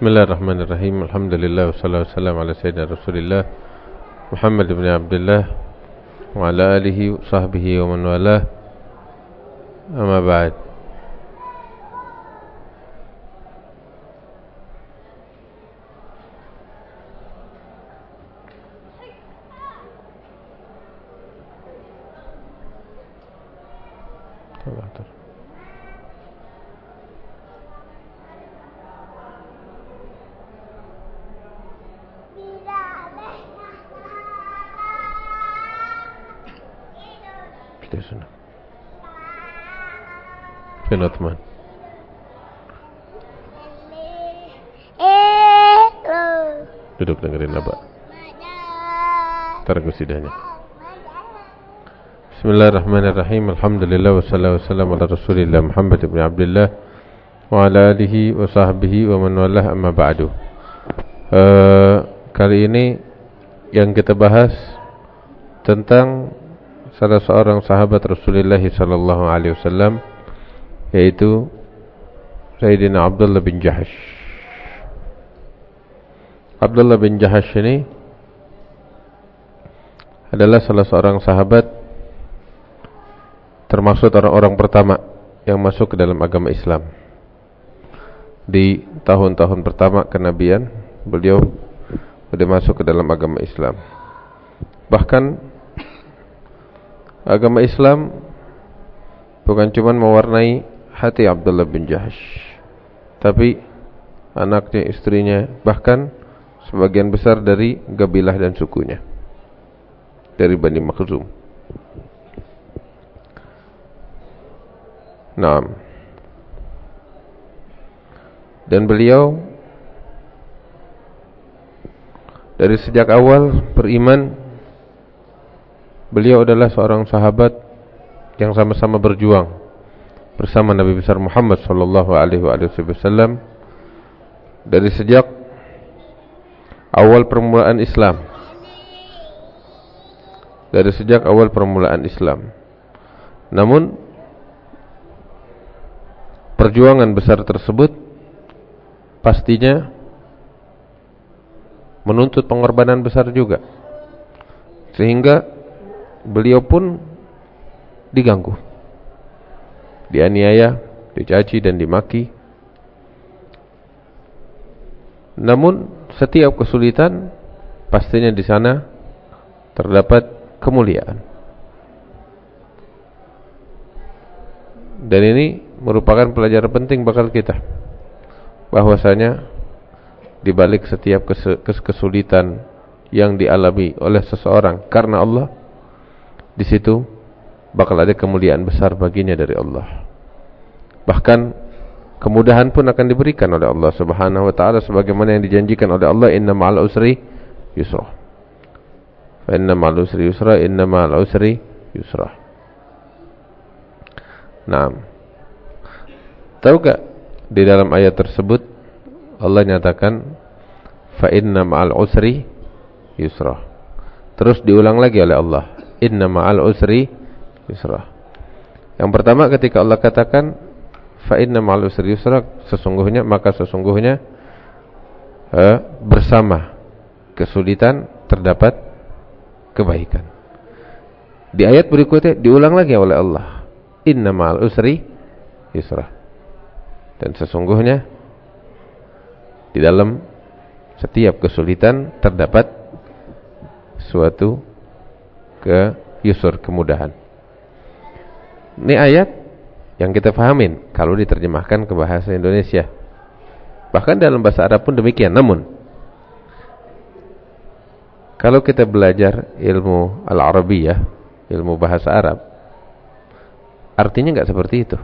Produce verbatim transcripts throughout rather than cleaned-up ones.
Bismillahirrahmanirrahim. Alhamdulillah wassalatu wassalamu ala sayyidina Rasulillah Muhammad ibn Abdullah wa ala alihi wa sahbihi wa man walah. Amma ba'd. Fin Uthman. Duduk dengerin apa? Taruh sidahnya. Bismillahirrahmanirrahim. Alhamdulillah wassalatu wassalamu ala Rasulillah Muhammad ibn Abdullah wa ala alihi wa sahbihi wa man walah, amma ba'du. Uh, kali ini yang kita bahas tentang salah seorang sahabat Rasulullah sallallahu alaihi wasallam, yaitu Sayyidina Abdullah bin Jahash. Abdullah bin Jahash ini adalah salah seorang sahabat, termasuk orang-orang pertama yang masuk ke dalam agama Islam. Di tahun-tahun pertama kenabian, beliau sudah masuk ke dalam agama Islam. Bahkan agama Islam bukan cuma mewarnai hati Abdullah bin Jahash, tapi anaknya, istrinya, bahkan sebagian besar dari kabilah dan sukunya dari Bani Makhzum. Naam. Dan beliau dari sejak awal beriman. Beliau adalah seorang sahabat yang sama-sama berjuang bersama Nabi besar Muhammad sallallahu alaihi wasallam dari sejak awal permulaan Islam. Dari sejak awal permulaan Islam. Namun perjuangan besar tersebut pastinya menuntut pengorbanan besar juga, sehingga beliau pun diganggu, dianiaya, dicaci dan dimaki. Namun setiap kesulitan pastinya di sana terdapat kemuliaan. Dan ini merupakan pelajaran penting bakal kita, bahwasanya di balik setiap kesulitan yang dialami oleh seseorang karena Allah, di situ bakal ada kemuliaan besar baginya dari Allah. Bahkan kemudahan pun akan diberikan oleh Allah Subhanahu wa taala sebagaimana yang dijanjikan oleh Allah, inna ma'al usri yusra. Fa inna ma'al usri yusra, inna ma'al usri yusra. Naam. Tahu gak di dalam ayat tersebut Allah nyatakan fa inna ma'al usri yusra. Terus diulang lagi oleh Allah, inna ma'al usri yusra. Yang pertama ketika Allah katakan fa inna ma'al usri yusra, sesungguhnya, maka sesungguhnya eh, bersama kesulitan terdapat kebaikan. Di ayat berikutnya diulang lagi oleh Allah, inna ma'al usri yusra. Dan sesungguhnya di dalam setiap kesulitan terdapat suatu ke yusur, kemudahan. Ini ayat yang kita fahamin kalau diterjemahkan ke bahasa Indonesia. Bahkan dalam bahasa Arab pun demikian. Namun kalau kita belajar ilmu al-Arabiyah, ilmu bahasa Arab, artinya enggak seperti itu.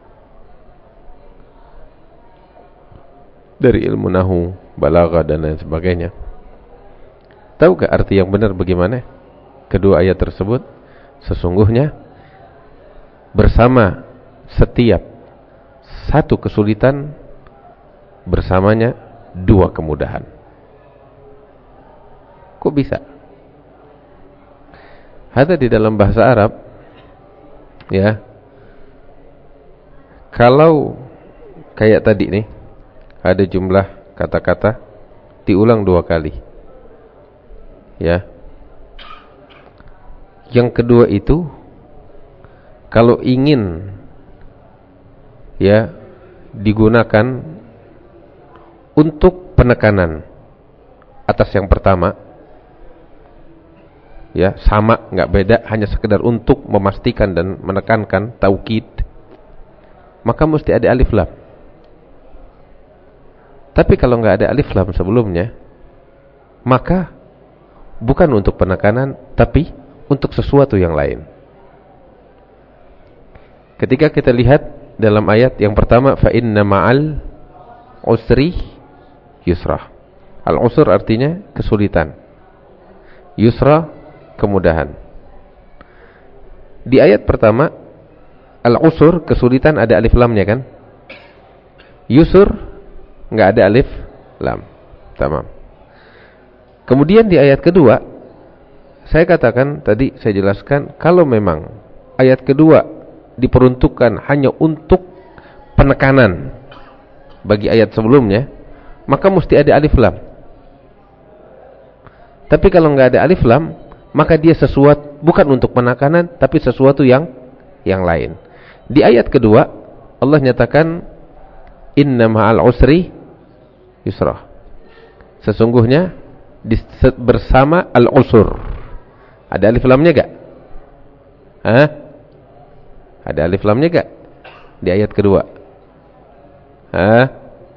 Dari ilmu nahu, balaghah dan lain sebagainya. Tahu gak arti yang benar bagaimana kedua ayat tersebut? Sesungguhnya bersama setiap satu kesulitan, bersamanya dua kemudahan. Kok bisa? Ada di dalam bahasa Arab, ya. Kalau kayak tadi nih, ada jumlah kata-kata diulang dua kali. Ya. Yang kedua itu kalau ingin ya digunakan untuk penekanan atas yang pertama, ya sama, nggak beda, hanya sekedar untuk memastikan dan menekankan taukid, maka mesti ada alif lam. Tapi kalau nggak ada alif lam sebelumnya, maka bukan untuk penekanan, tapi untuk sesuatu yang lain. Ketika kita lihat dalam ayat yang pertama, fa inna ma'al usri yusra. Al-usr artinya kesulitan, yusra kemudahan. Di ayat pertama, al-usr kesulitan ada alif lamnya kan? Yusr enggak ada alif lam. Tamam. Kemudian di ayat kedua, saya katakan tadi, saya jelaskan, kalau memang ayat kedua diperuntukkan hanya untuk penekanan bagi ayat sebelumnya, maka mesti ada alif lam. Tapi kalau enggak ada alif lam, maka dia sesuatu bukan untuk penekanan, tapi sesuatu yang yang lain. Di ayat kedua Allah nyatakan inna ma'al usri yusra. Sesungguhnya di, bersama al-usr. Ada alif lamnya enggak? Hah? Ada alif lamnya enggak di ayat kedua? Hah?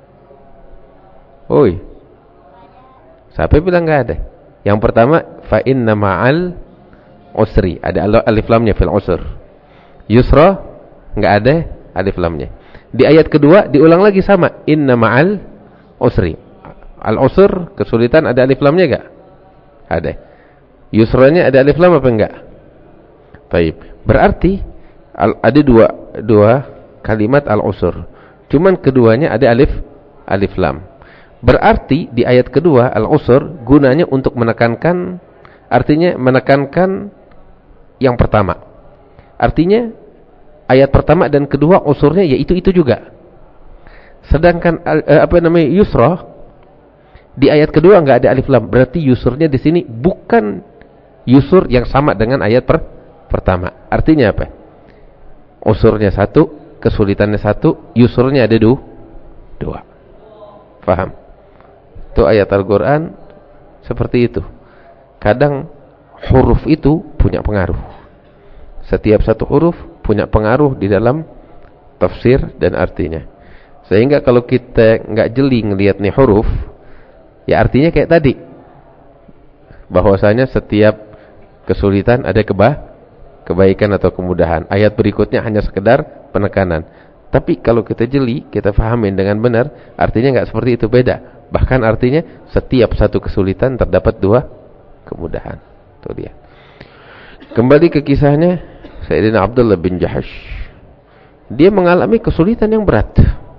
Oi. Siapa bilang enggak ada? Yang pertama, fa inna ma'al usri, ada alif lamnya fil usr. Yusra enggak ada alif lamnya. Di ayat kedua diulang lagi sama, inna ma'al usri. Al-usr kesulitan ada alif lamnya enggak? Ada. Yusranya ada alif lam apa enggak? Baik. Berarti ada dua dua kalimat al-usr. Cuman keduanya ada alif alif lam. Berarti di ayat kedua al-usr gunanya untuk menekankan, artinya menekankan yang pertama. Artinya ayat pertama dan kedua usurnya yaitu itu juga. Sedangkan eh, apa namanya yusra di ayat kedua enggak ada alif lam. Berarti yusurnya di sini bukan yusur yang sama dengan ayat per pertama. Artinya apa? Usurnya satu, kesulitannya satu, yusurnya ada du dua. Faham? Itu ayat Al-Quran seperti itu. Kadang huruf itu punya pengaruh. Setiap satu huruf punya pengaruh di dalam tafsir dan artinya. Sehingga kalau kita nggak jeli ngelihat nih huruf, ya artinya kayak tadi, bahwasanya setiap kesulitan ada keba kebaikan atau kemudahan. Ayat berikutnya hanya sekedar penekanan. Tapi kalau kita jeli, kita fahamin dengan benar, artinya nggak seperti itu, beda. Bahkan artinya setiap satu kesulitan terdapat dua kemudahan. Itu dia. Kembali ke kisahnya Sayyidina Abdullah bin Jahash. Dia mengalami kesulitan yang berat.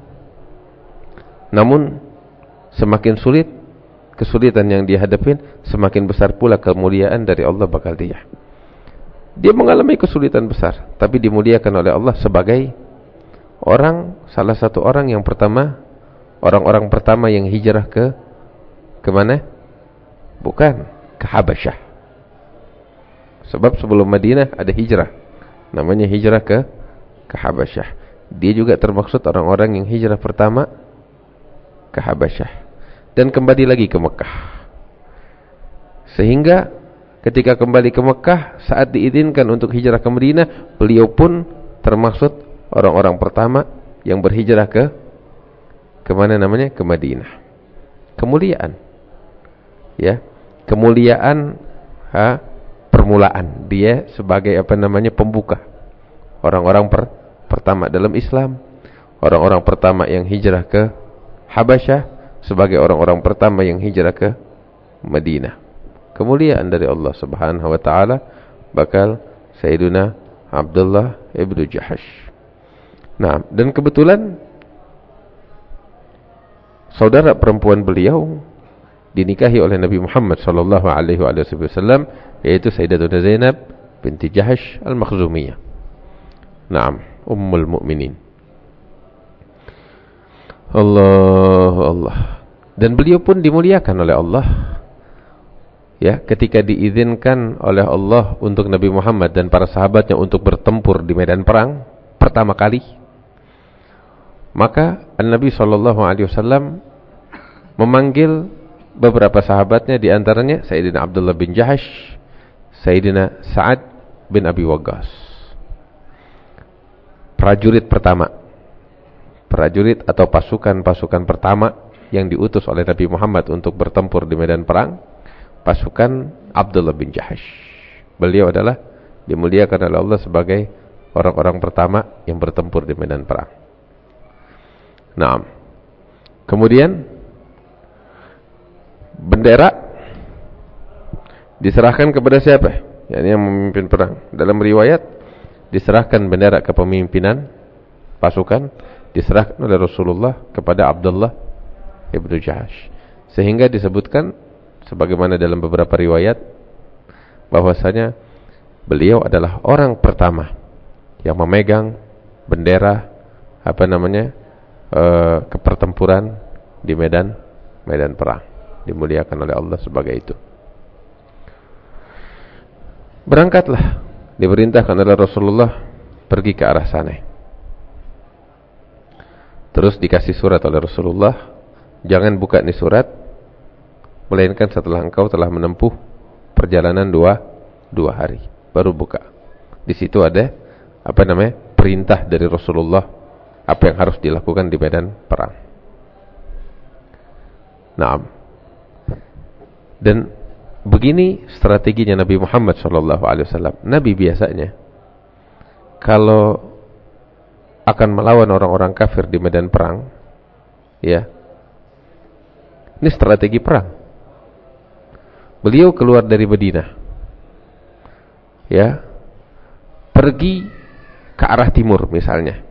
Namun semakin sulit kesulitan yang dia hadapin, semakin besar pula kemuliaan dari Allah bakal dia. Dia mengalami kesulitan besar, tapi dimuliakan oleh Allah sebagai orang, salah satu orang yang pertama, orang-orang pertama yang hijrah ke ke mana? Bukan ke Habasyah. Sebab sebelum Madinah ada hijrah, namanya hijrah ke ke Habasyah. Dia juga termaksud orang-orang yang hijrah pertama ke Habasyah dan kembali lagi ke Mekah. Sehingga ketika kembali ke Mekah, saat diizinkan untuk hijrah ke Madinah, beliau pun termaksud orang-orang pertama yang berhijrah ke kemana namanya? Ke Madinah. Kemuliaan, ya, kemuliaan, ha, permulaan. Dia sebagai apa namanya? Pembuka. Orang-orang per, pertama dalam Islam, orang-orang pertama yang hijrah ke Habasyah, sebagai orang-orang pertama yang hijrah ke Madinah. Kemuliaan dari Allah Subhanahu wa taala bakal Sayyidina Abdullah ibnu Jahash. Nah, dan kebetulan saudara perempuan beliau dinikahi oleh Nabi Muhammad sallallahu alaihi wasallam, yaitu Sayyidatuna Zainab binti Jahash al-Makhzumiyah. Naam, ummul mukminin. Allah Allah. Dan beliau pun dimuliakan oleh Allah, ya, ketika diizinkan oleh Allah untuk Nabi Muhammad dan para sahabatnya untuk bertempur di medan perang pertama kali. Maka Nabi shallallahu alaihi wasallam memanggil beberapa sahabatnya, di antaranya Sayyidina Abdullah bin Jahash, Sayyidina Sa'ad bin Abi Waqqas, prajurit pertama, prajurit atau pasukan-pasukan pertama yang diutus oleh Nabi Muhammad untuk bertempur di medan perang, pasukan Abdullah bin Jahash. Beliau adalah dimuliakan oleh Allah sebagai orang-orang pertama yang bertempur di medan perang. Nah, kemudian bendera diserahkan kepada siapa? Yani yang memimpin perang. Dalam riwayat diserahkan bendera kepemimpinan pasukan diserahkan oleh Rasulullah kepada Abdullah Ibnu Jahash, sehingga disebutkan sebagaimana dalam beberapa riwayat bahwasanya beliau adalah orang pertama yang memegang bendera apa namanya e, kepertempuran di medan medan perang, dimuliakan oleh Allah sebagai itu. Berangkatlah, diperintahkan oleh Rasulullah pergi ke arah sana. Terus dikasih surat oleh Rasulullah, jangan buka ini surat melainkan setelah engkau telah menempuh perjalanan dua dua hari baru buka. Di situ ada apa namanya perintah dari Rasulullah apa yang harus dilakukan di medan perang. Naam. Dan begini strateginya Nabi Muhammad shallallahu alaihi wasallam. Nabi biasanya kalau akan melawan orang-orang kafir di medan perang, ya, ini strategi perang. Beliau keluar dari Madinah, ya, pergi ke arah timur misalnya,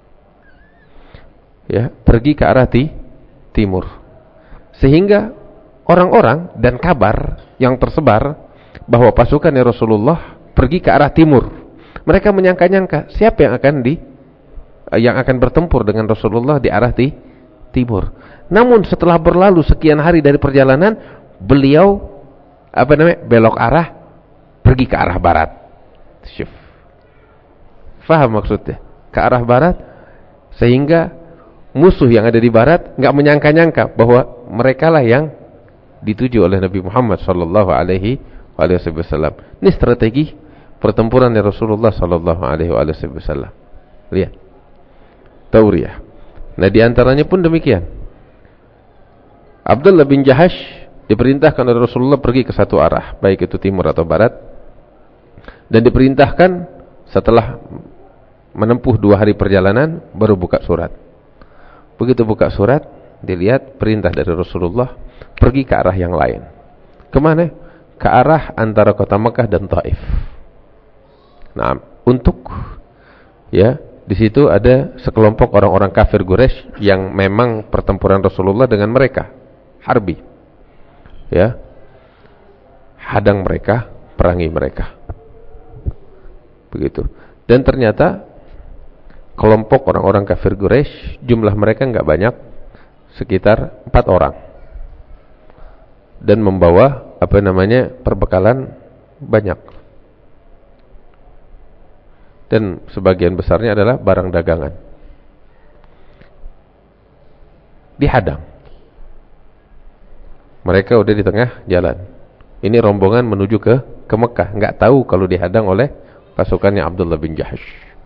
ya, pergi ke arah ti, timur, sehingga orang-orang dan kabar yang tersebar bahwa pasukan Rasulullah pergi ke arah timur, mereka menyangka-nyangka siapa yang akan di, yang akan bertempur dengan Rasulullah di arah ti, timur. Namun setelah berlalu sekian hari dari perjalanan, beliau apa namanya belok arah, pergi ke arah barat. Syuf. Faham maksudnya? Ke arah barat, sehingga musuh yang ada di barat nggak menyangka-nyangka bahwa merekalah yang dituju oleh Nabi Muhammad sallallahu alaihi wasallam. Ini strategi pertempuran dari Rasulullah sallallahu alaihi wasallam. Lihat, tauriyah. Nah, di antaranya pun demikian. Abdullah bin Jahash diperintahkan oleh Rasulullah pergi ke satu arah, baik itu timur atau barat, dan diperintahkan setelah menempuh dua hari perjalanan baru buka surat. Begitu buka surat, dilihat perintah dari Rasulullah pergi ke arah yang lain. Kemana? Ke arah antara kota Mekah dan Taif. Nah, untuk ya, di situ ada sekelompok orang-orang kafir Quraisy yang memang pertempuran Rasulullah dengan mereka harbi, ya, hadang mereka, perangi mereka, begitu. Dan ternyata kelompok orang-orang kafir Quraisy jumlah mereka enggak banyak, sekitar empat orang, dan membawa apa namanya perbekalan banyak, dan sebagian besarnya adalah barang dagangan. Dihadang. Mereka udah di tengah jalan. Ini rombongan menuju ke ke Mekah, nggak tahu kalau dihadang oleh pasukannya Abdullah bin Jahash.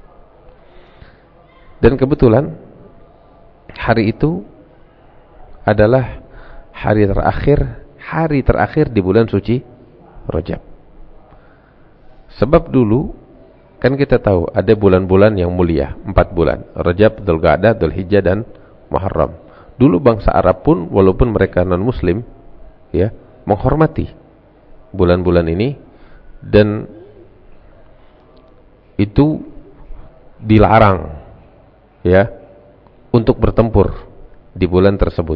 Dan kebetulan hari itu adalah hari terakhir, hari terakhir di bulan suci Rajab. Sebab dulu kan kita tahu ada bulan-bulan yang mulia, empat bulan, Rajab, Dzulqa'dah, Dzulhijjah, dan Muharram. Dulu bangsa Arab pun walaupun mereka non-muslim, ya, menghormati bulan-bulan ini, dan itu dilarang, ya, untuk bertempur di bulan tersebut.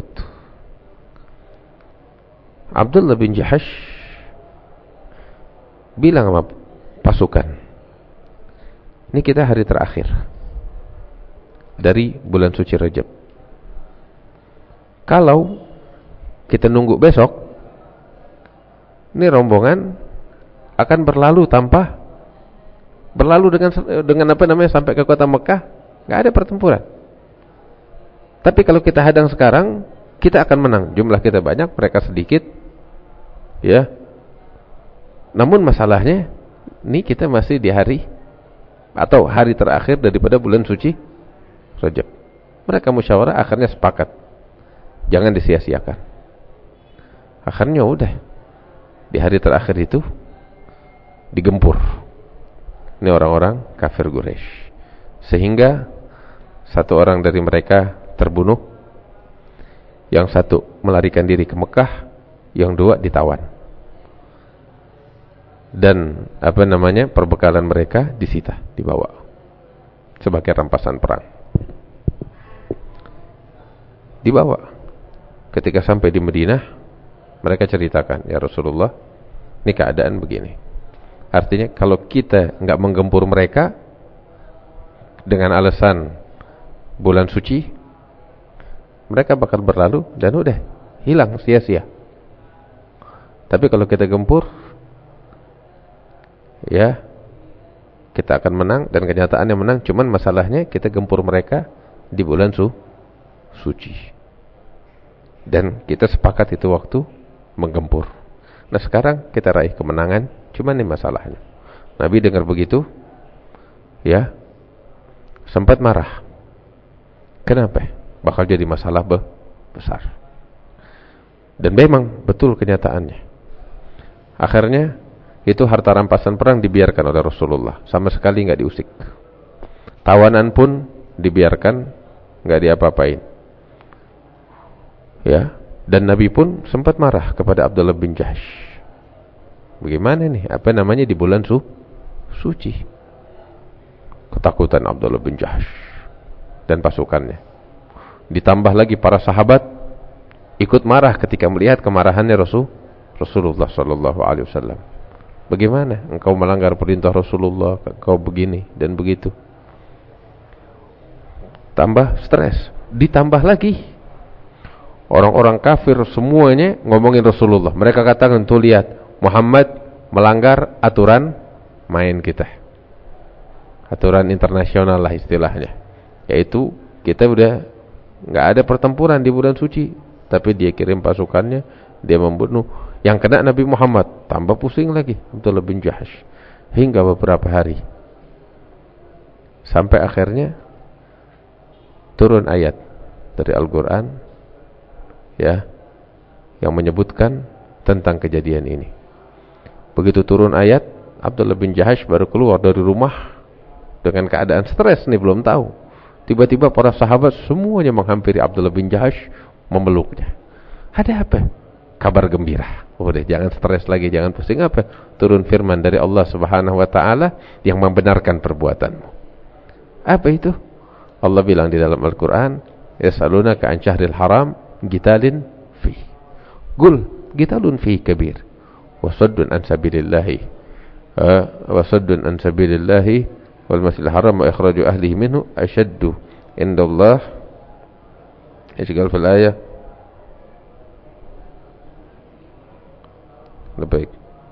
Abdullah bin Jahash bilang sama pasukan, ini kita hari terakhir dari bulan suci Rajab. Kalau kita nunggu besok, ini rombongan akan berlalu tanpa berlalu dengan dengan apa namanya sampai ke kota Mekah, nggak ada pertempuran. Tapi kalau kita hadang sekarang, kita akan menang. Jumlah kita banyak, mereka sedikit, ya. Namun masalahnya, ini kita masih di hari atau hari terakhir daripada bulan suci Rajab. Mereka musyawarah, akhirnya sepakat, jangan disia-siakan. Akhirnya udah, di hari terakhir itu digempur. Ini orang-orang kafir Quraisy. Sehingga satu orang dari mereka terbunuh, yang satu melarikan diri ke Mekah, yang dua ditawan. Dan apa namanya, perbekalan mereka disita, dibawa sebagai rampasan perang. Dibawa. Ketika sampai di Madinah, mereka ceritakan, ya Rasulullah, ini keadaan begini. Artinya kalau kita enggak menggempur mereka dengan alasan bulan suci, mereka bakal berlalu dan udah hilang sia-sia. Tapi kalau kita gempur, ya kita akan menang, dan kenyataannya menang. Cuman masalahnya kita gempur mereka di bulan su suci, dan kita sepakat itu waktu menggempur. Nah sekarang kita raih kemenangan, cuman ini masalahnya. Nabi dengar begitu, ya sempat marah. Kenapa? Bakal jadi masalah be besar. Dan memang betul kenyataannya. Akhirnya itu harta rampasan perang dibiarkan oleh Rasulullah, sama sekali nggak diusik. Tawanan pun dibiarkan, nggak diapa-apain. Ya, dan Nabi pun sempat marah kepada Abdullah bin Jahsh. Bagaimana nih? Apa namanya di bulan su suci? Ketakutan Abdullah bin Jahsh dan pasukannya. Ditambah lagi para sahabat ikut marah ketika melihat kemarahannya Rasul Rasulullah sallallahu alaihi wasallam. Bagaimana engkau melanggar perintah Rasulullah, engkau begini dan begitu. Tambah stres, ditambah lagi orang-orang kafir semuanya ngomongin Rasulullah. Mereka katakan, tuh lihat, Muhammad melanggar aturan main kita, aturan internasional lah istilahnya, yaitu kita udah nggak ada pertempuran di bulan suci, tapi dia kirim pasukannya, dia membunuh. Yang kena Nabi Muhammad, tambah pusing lagi Abdullah bin Jahsh. Hingga beberapa hari, sampai akhirnya turun ayat dari Al-Quran, ya, yang menyebutkan tentang kejadian ini. Begitu turun ayat, Abdullah bin Jahsh baru keluar dari rumah dengan keadaan stres nih, belum tahu. Tiba-tiba para sahabat semuanya menghampiri Abdullah bin Jahsh, memeluknya. Ada apa? Kabar gembira. Udah, jangan stres lagi, jangan pusing. Apa? Turun firman dari Allah Subhanahu wa taala yang membenarkan perbuatanmu. Apa itu? Allah bilang di dalam Al-Qur'an, "Yas'alunaka 'an syahril haram qitalin fi." Qul qitalun fi kabir wa saddun an sabilillah. Wa saddun an sabilillah wal masjidil haram wa ikhraju ahlihi minhu ashaddu indallah. Ijgal fil ayah. Baik.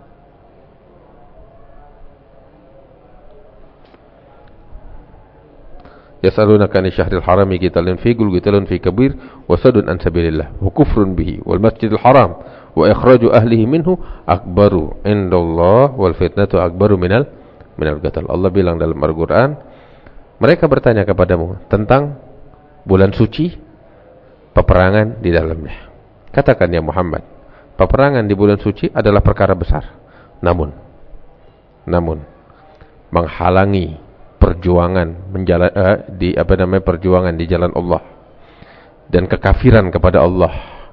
Yas'alunaka 'anil syahril harami qitalun fihi qul qitalun fi kabir wa saddun an sabilillah wa kufrun bihi wal masjidil haram wa ikhraju ahlihi minhu akbaru indallah wal fitnatu akbaru minal minal qatl. Allah bilang dalam Al-Qur'an, mereka bertanya kepadamu tentang bulan suci, peperangan di dalamnya. Katakan ya Muhammad, peperangan di bulan suci adalah perkara besar. Namun, namun menghalangi perjuangan menjalan eh, di apa namanya perjuangan di jalan Allah dan kekafiran kepada Allah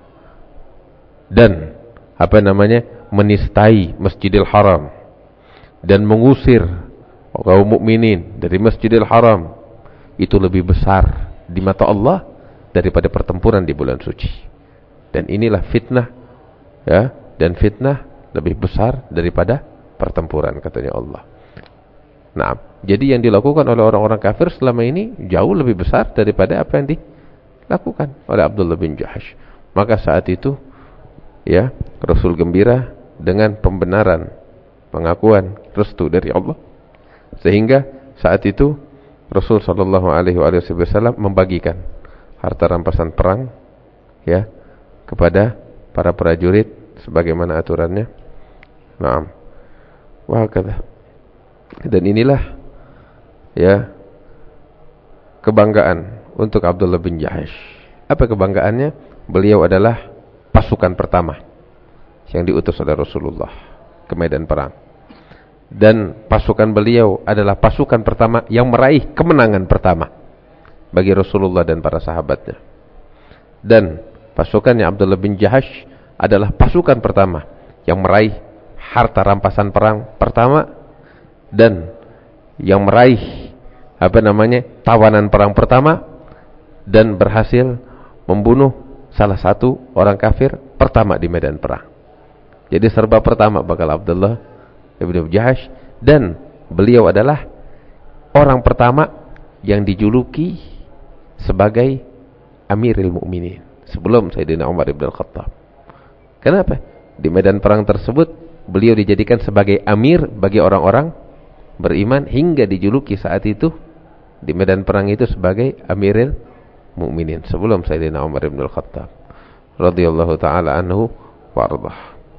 dan apa namanya menistai Masjidil Haram dan mengusir kaum mukminin dari Masjidil Haram itu lebih besar di mata Allah daripada pertempuran di bulan suci. Dan inilah fitnah, ya, dan fitnah lebih besar daripada pertempuran, katanya Allah. Nah, jadi yang dilakukan oleh orang-orang kafir selama ini jauh lebih besar daripada apa yang dilakukan oleh Abdullah bin Jahsh. Maka saat itu ya, Rasul gembira dengan pembenaran, pengakuan restu dari Allah. Sehingga saat itu Rasul sallallahu alaihi wasallam membagikan harta rampasan perang, ya, kepada para prajurit sebagaimana aturannya. Naam. Wa hakadha. Dan inilah, ya, kebanggaan untuk Abdullah bin Jahash. Apa kebanggaannya? Beliau adalah pasukan pertama yang diutus oleh Rasulullah ke medan perang. Dan pasukan beliau adalah pasukan pertama yang meraih kemenangan pertama bagi Rasulullah dan para sahabatnya. Dan pasukannya Abdullah bin Jahash adalah pasukan pertama yang meraih harta rampasan perang pertama dan yang meraih apa namanya tawanan perang pertama dan berhasil membunuh salah satu orang kafir pertama di medan perang. Jadi serba pertama bakal Abdullah bin Jahash, dan beliau adalah orang pertama yang dijuluki sebagai Amirul Mukminin sebelum Sayyidina Umar bin Al-Khattab. Kenapa? Di medan perang tersebut beliau dijadikan sebagai amir bagi orang-orang beriman hingga dijuluki saat itu di medan perang itu sebagai Amirul Mukminin sebelum Sayyidina Umar bin Al-Khattab radhiyallahu taala anhu wa ardhah.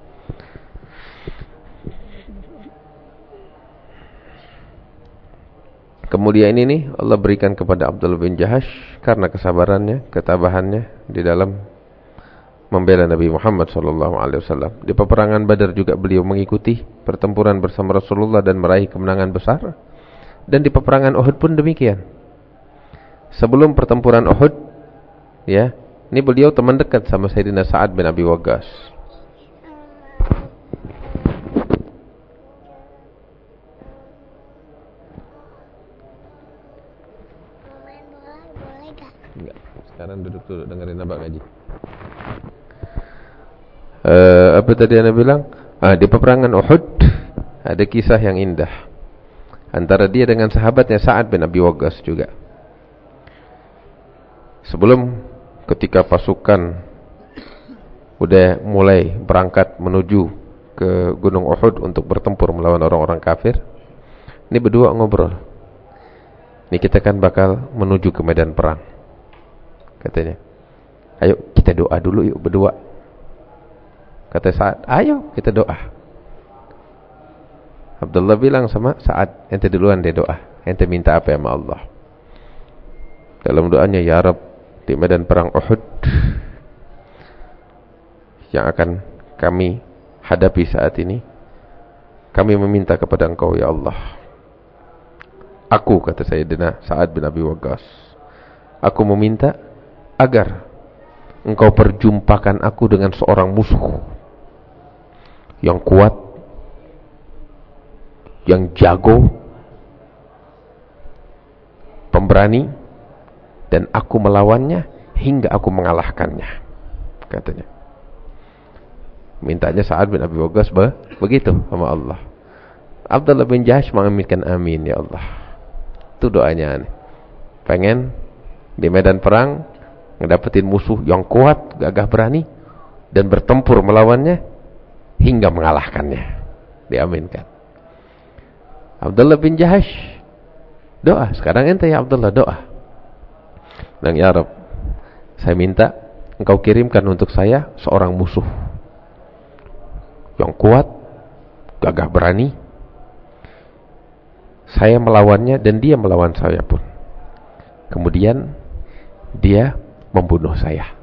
Kemudian ini nih Allah berikan kepada Abdullah bin Jahash karena kesabarannya, ketabahannya di dalam membela Nabi Muhammad sallallahu alaihi wasallam. Di peperangan Badar juga beliau mengikuti pertempuran bersama Rasulullah dan meraih kemenangan besar. Dan di peperangan Uhud pun demikian. Sebelum pertempuran Uhud, ya, ini beliau teman dekat sama Sayyidina Sa'ad bin Abi Waqqas. Enggak, sekarang duduk dulu dengerin Abah ngaji. Uh, apa tadi Anda bilang? Ah, di peperangan Uhud ada kisah yang indah antara dia dengan sahabatnya Sa'ad bin Abi Waqqas juga. Sebelum ketika pasukan udah mulai berangkat menuju ke Gunung Uhud untuk bertempur melawan orang-orang kafir, ini berdua ngobrol. Ini kita kan bakal menuju ke medan perang, katanya. Ayo kita doa dulu yuk berdua. Kata Sa'ad, ayo kita doa. Abdullah bilang sama Sa'ad, ente duluan deh doa. Ente minta apa sama Allah? Dalam doanya, ya Rabb, di medan perang Uhud yang akan kami hadapi saat ini, kami meminta kepada Engkau ya Allah. Aku, kata Sayyidina Sa'ad bin Abi Waqqas, aku meminta agar Engkau perjumpakan aku dengan seorang musuh yang kuat, yang jago, pemberani, dan aku melawannya hingga aku mengalahkannya, katanya. Mintanya Sa'ad bin Abi Waqqas begitu sama Allah. Abdullah bin Jahash mengaminkan amin ya Allah. Itu doanya. Pengen di medan perang ngedapetin musuh yang kuat, gagah berani, dan bertempur melawannya hingga mengalahkannya. Diaminkan. Abdullah bin Jahash doa. Sekarang ente ya Abdullah doa. Dan ya Rabb, saya minta Engkau kirimkan untuk saya seorang musuh yang kuat, gagah berani. Saya melawannya dan dia melawan saya pun. Kemudian dia membunuh saya.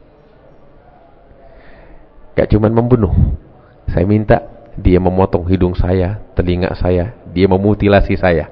Gak cuma membunuh, saya minta dia memotong hidung saya, telinga saya, dia memutilasi saya,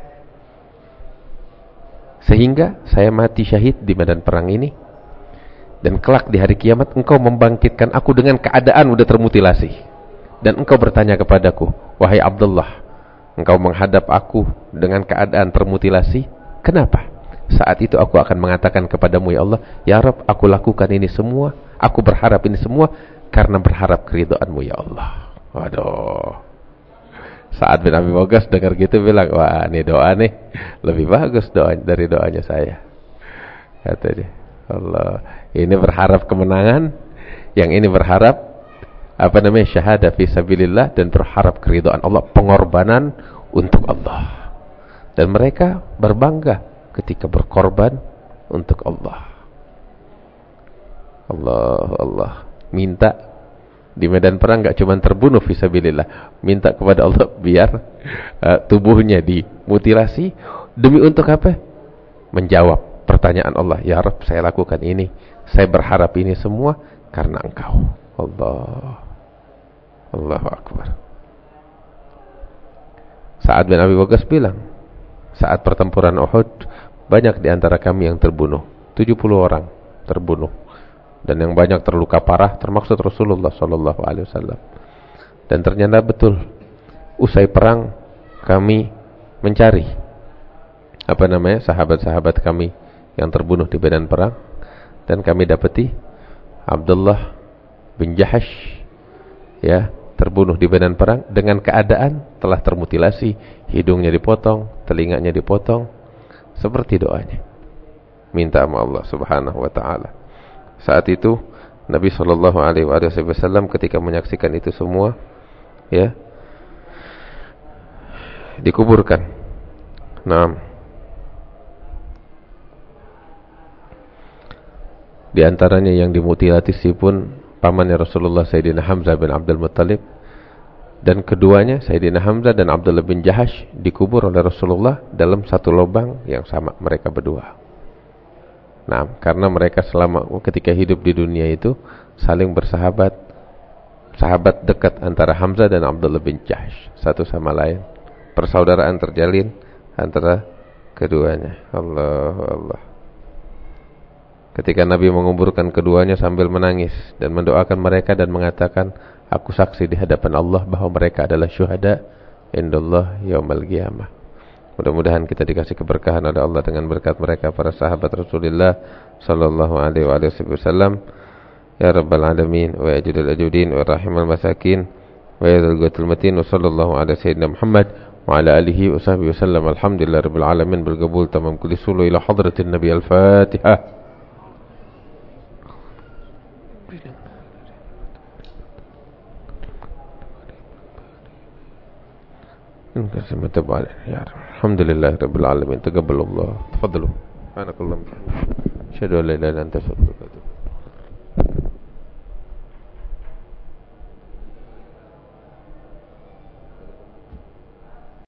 sehingga saya mati syahid di medan perang ini. Dan kelak di hari kiamat Engkau membangkitkan aku dengan keadaan udah termutilasi. Dan Engkau bertanya kepadaku, wahai Abdullah, Engkau menghadap aku dengan keadaan termutilasi, kenapa? Saat itu aku akan mengatakan kepadamu, ya Allah, ya Rabb, aku lakukan ini semua, aku berharap ini semua karena berharap keridhaan-Mu ya Allah. Waduh. Sa'ad bin Abi Waqqas dengar gitu bilang, wah ini doa nih lebih bagus doa dari doanya saya, kata dia. Allah, ini berharap kemenangan, yang ini berharap apa namanya, syahadah fi sabilillah, dan berharap keridhaan Allah, pengorbanan untuk Allah. Dan mereka berbangga ketika berkorban untuk Allah. Allah, Allah. Minta di medan perang gak cuma terbunuh fisabilillah, minta kepada Allah biar uh, tubuhnya dimutilasi. Demi untuk apa? Menjawab pertanyaan Allah. Ya Rabb, saya lakukan ini, saya berharap ini semua karena Engkau. Allah, Allahu Akbar. Sa'ad bin Abi Waqqas bilang, saat pertempuran Uhud, banyak di antara kami yang terbunuh, tujuh puluh orang terbunuh, dan yang banyak terluka parah, termaksud Rasulullah sallallahu alaihi wasallam. Dan ternyata betul, usai perang kami mencari apa namanya, sahabat-sahabat kami yang terbunuh di medan perang, dan kami dapati Abdullah bin Jahash, ya, terbunuh di medan perang dengan keadaan telah termutilasi, hidungnya dipotong, telinganya dipotong, seperti doanya, minta sama Allah Subhanahu wa taala. Saat itu Nabi sallallahu alaihi wasallam ketika menyaksikan itu semua, ya, dikuburkan. Nah, di antaranya yang dimutilasi pun pamannya Rasulullah, Sayyidina Hamzah bin Abdul Muttalib, dan keduanya, Sayyidina Hamzah dan Abdullah bin Jahash, dikubur oleh Rasulullah dalam satu lubang yang sama, mereka berdua. Nah, karena mereka selama ketika hidup di dunia itu saling bersahabat, sahabat dekat antara Hamzah dan Abdullah bin Jahash, satu sama lain, persaudaraan terjalin antara keduanya. Allah, Allah. Ketika Nabi menguburkan keduanya sambil menangis dan mendoakan mereka dan mengatakan, aku saksi di hadapan Allah bahwa mereka adalah syuhada indallah yaumal qiyamah. Mudah-mudahan kita dikasih keberkahan oleh Allah dengan berkat mereka, para sahabat Rasulullah sallallahu alaihi wasallam. Ya rabbal alamin wa ajudul ajudin wa rahimal masakin wa yadzul qatil matin wa sallallahu ala sayyidina Muhammad wa ala alihi wa sahbihi wasallam. Alhamdulillah rabbil alamin bil qabul tamam kulli sulu ila hadratin nabi. Al-Fatihah. الحمد لله رب العالمين. تقبل الله. تفضلوا. سبحانك اللهم وبحمدك. أشهد أن لا إله إلا أنت أستغفرك.